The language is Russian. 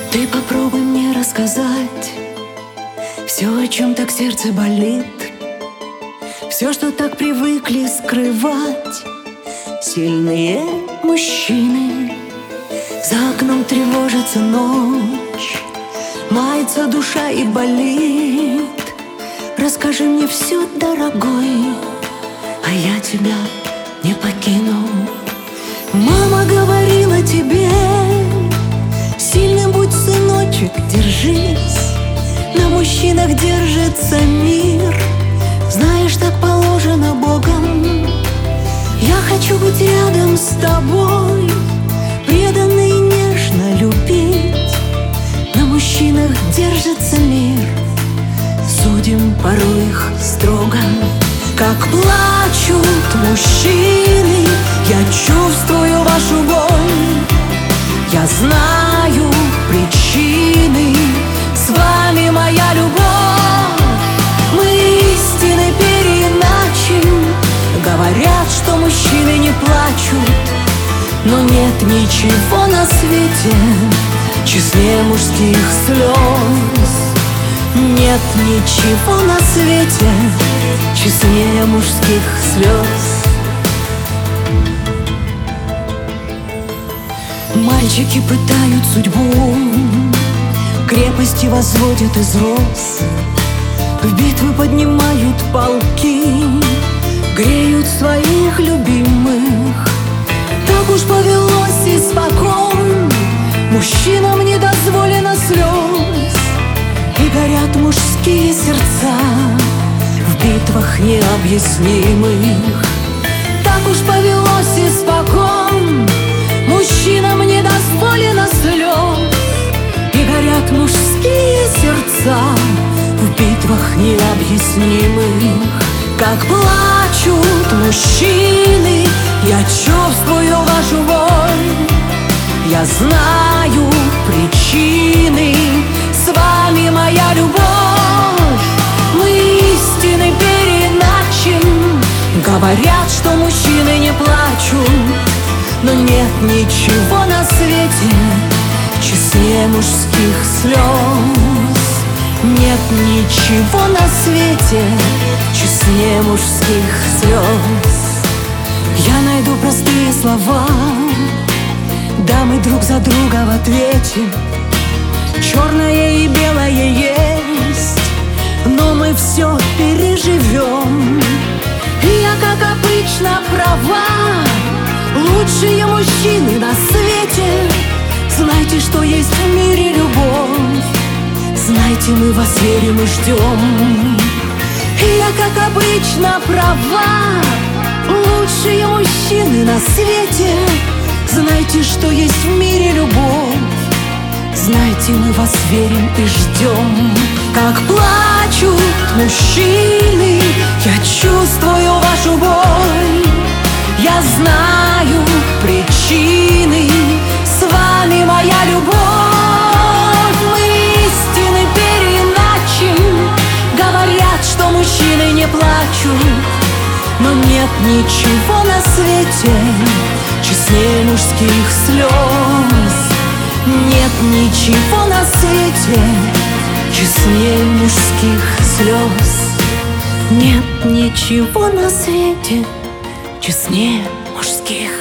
Ты попробуй мне рассказать все, о чем так сердце болит, все, что так привыкли скрывать сильные мужчины. За окном тревожится ночь, мается душа и болит. Расскажи мне все, дорогой, а я тебя не покину. Мама говорила тебе: сильным будь, сыночек, держись. На мужчинах держится мир, знаешь, так положено Богом. Я хочу быть рядом с тобой, преданно и нежно любить. На мужчинах держится мир, судим порой их строго. Как плачут мужчины, я чувствую вашу боль. Я знаю причины, с вами моя любовь. Мы истины переиначим. Говорят, что мужчины не плачут, но нет ничего на свете честнее мужских слез. Нет ничего на свете честнее мужских слез. Мальчики пытают судьбу, крепости возводят из роз, в битвы поднимают полки, греют своих любимых. Так уж повелось испокон, мужчинам не дозволено слез, и горят мужские сердца в битвах необъяснимых. Так уж повелось испокон, мужчинам не дозволено слез, и горят мужские сердца в битвах необъяснимых. Как плачут мужчины, я чувствую вашу боль. Я знаю причины, с вами моя любовь. Мы истины переиначим. Говорят, что мужчины не плачут, но нет ничего на свете честнее мужских слез. Нет ничего на свете честнее мужских слез. Я найду простые слова, да мы друг за друга в ответе. Черное и белое есть, но мы все переживем. И я, как обычно, права. Лучшие мужчины на свете. Знайте, что есть в мире любовь. Знайте, мы вас верим и ждем. И я, как обычно, права. Лучшие мужчины на свете. Знайте, что есть в мире любовь. Знайте, мы вас верим и ждем. Как плачут мужчины, я чувствую вашу боль. Я знаю причины, с вами моя любовь. Мы истины переиначим. Говорят, что мужчины не плачут, но нет ничего на свете честнее мужских слез. Нет ничего на свете честнее мужских слез. Нет ничего на свете честнее мужских